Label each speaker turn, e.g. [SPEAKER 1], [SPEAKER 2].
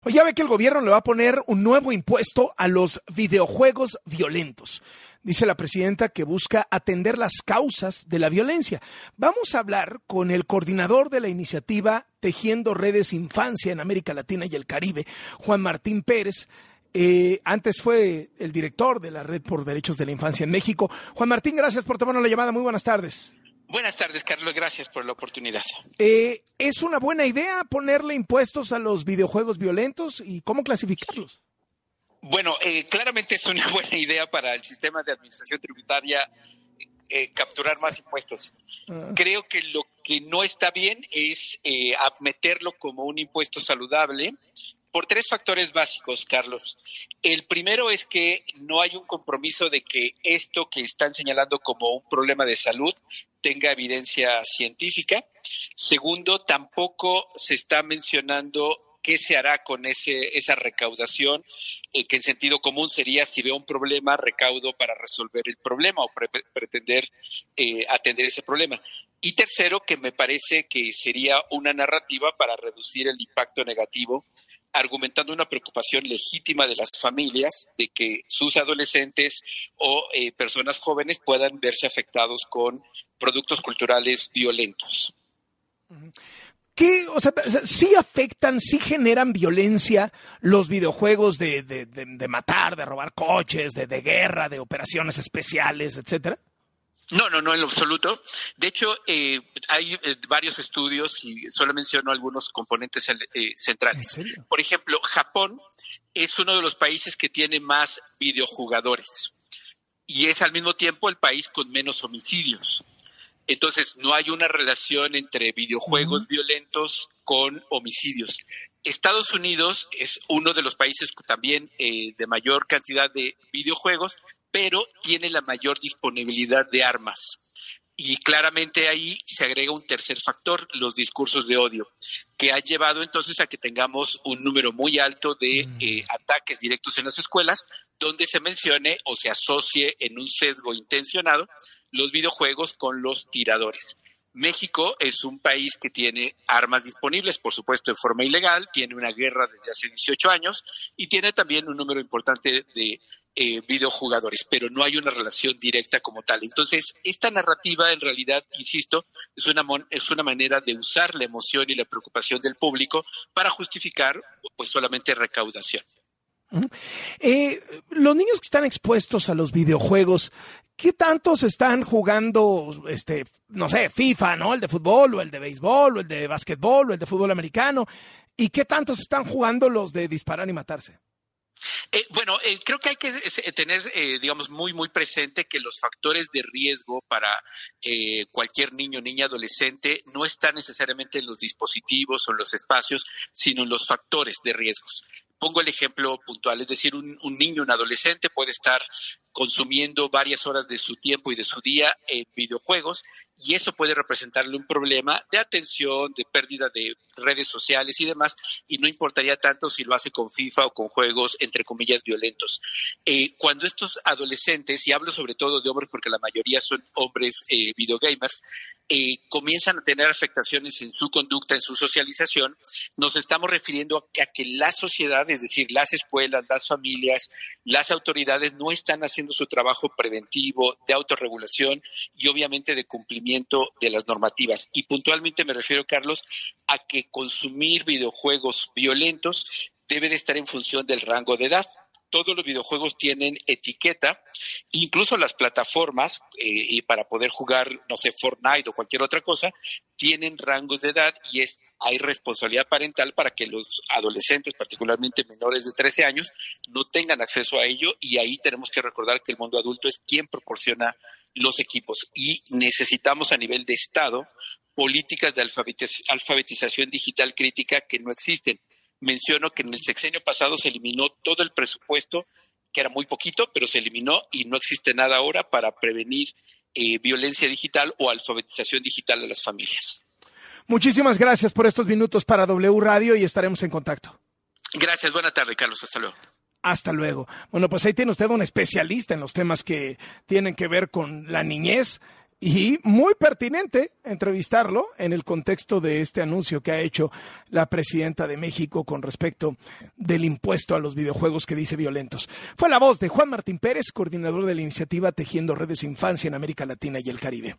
[SPEAKER 1] Oye, ya ve que el gobierno le va a poner un nuevo impuesto a los videojuegos violentos. Dice la presidenta que busca atender las causas de la violencia. Vamos a hablar con el coordinador de la iniciativa Tejiendo Redes Infancia en América Latina y el Caribe, Juan Martín Pérez. Antes fue el director de la Red por Derechos de la Infancia en México. Juan Martín, gracias por tomarnos la llamada. Muy buenas tardes.
[SPEAKER 2] Buenas tardes, Carlos. Gracias por la oportunidad.
[SPEAKER 1] ¿Es una buena idea ponerle impuestos a los videojuegos violentos y cómo clasificarlos?
[SPEAKER 2] Bueno, claramente es una buena idea para el sistema de administración tributaria capturar más impuestos. Creo que lo que no está bien es meterlo como un impuesto saludable por tres factores básicos, Carlos. El primero es que no hay un compromiso de que esto que están señalando como un problema de salud tenga evidencia científica. Segundo, tampoco se está mencionando qué se hará con esa recaudación, que en sentido común sería, si veo un problema, recaudo para resolver el problema o pretender atender ese problema. Y tercero, que me parece que sería una narrativa para reducir el impacto negativo, argumentando una preocupación legítima de las familias de que sus adolescentes o personas jóvenes puedan verse afectados con productos culturales violentos.
[SPEAKER 1] ¿Qué? O sea, ¿sí afectan, sí generan violencia los videojuegos de matar, de robar coches, de guerra, de operaciones especiales, etcétera?
[SPEAKER 2] No, en lo absoluto. De hecho, hay varios estudios y solo menciono algunos componentes centrales.
[SPEAKER 1] ¿En serio?
[SPEAKER 2] Por ejemplo, Japón es uno de los países que tiene más videojugadores y es al mismo tiempo el país con menos homicidios. Entonces, no hay una relación entre videojuegos violentos con homicidios. Estados Unidos es uno de los países también de mayor cantidad de videojuegos, pero tiene la mayor disponibilidad de armas. Y claramente ahí se agrega un tercer factor, los discursos de odio, que ha llevado entonces a que tengamos un número muy alto de ataques directos en las escuelas, donde se mencione o se asocie en un sesgo intencionado los videojuegos con los tiradores. México es un país que tiene armas disponibles, por supuesto, en forma ilegal, tiene una guerra desde hace 18 años y tiene también un número importante de videojugadores, pero no hay una relación directa como tal. Entonces, esta narrativa, en realidad, insisto, es una manera de usar la emoción y la preocupación del público para justificar, pues, solamente recaudación.
[SPEAKER 1] Los niños que están expuestos a los videojuegos, ¿qué tantos están jugando, no sé, FIFA, ¿no? El de fútbol, o el de béisbol, o el de básquetbol, o el de fútbol americano? ¿Y qué tantos están jugando los de disparar y matarse?
[SPEAKER 2] Creo que hay que tener, digamos, muy, muy presente que los factores de riesgo para cualquier niño, niña, adolescente no están necesariamente en los dispositivos o en los espacios, sino en los factores de riesgos. Pongo el ejemplo puntual, es decir, un niño, un adolescente puede estar consumiendo varias horas de su tiempo y de su día en videojuegos y eso puede representarle un problema de atención, de pérdida de redes sociales y demás, y no importaría tanto si lo hace con FIFA o con juegos, entre comillas, violentos. Cuando estos adolescentes, y hablo sobre todo de hombres porque la mayoría son hombres videogamers, comienzan a tener afectaciones en su conducta, en su socialización, nos estamos refiriendo a que la sociedad, es decir, las escuelas, las familias, las autoridades no están haciendo su trabajo preventivo, de autorregulación y obviamente de cumplimiento de las normativas. Y puntualmente me refiero, Carlos, a que consumir videojuegos violentos debe de estar en función del rango de edad. Todos los videojuegos tienen etiqueta, incluso las plataformas, y para poder jugar, no sé, Fortnite o cualquier otra cosa, tienen rangos de edad y hay responsabilidad parental para que los adolescentes, particularmente menores de 13 años, no tengan acceso a ello, y ahí tenemos que recordar que el mundo adulto es quien proporciona los equipos y necesitamos a nivel de Estado políticas de alfabetización digital crítica que no existen. Menciono que en el sexenio pasado se eliminó todo el presupuesto, que era muy poquito, pero se eliminó y no existe nada ahora para prevenir violencia digital o alfabetización digital a las familias.
[SPEAKER 1] Muchísimas gracias por estos minutos para W Radio y estaremos en contacto.
[SPEAKER 2] Gracias, buena tarde, Carlos, hasta luego.
[SPEAKER 1] Hasta luego. Bueno, pues ahí tiene usted un especialista en los temas que tienen que ver con la niñez. y muy pertinente entrevistarlo en el contexto de este anuncio que ha hecho la presidenta de México con respecto del impuesto a los videojuegos que dice violentos. Fue la voz de Juan Martín Pérez, coordinador de la iniciativa Tejiendo Redes de Infancia en América Latina y el Caribe.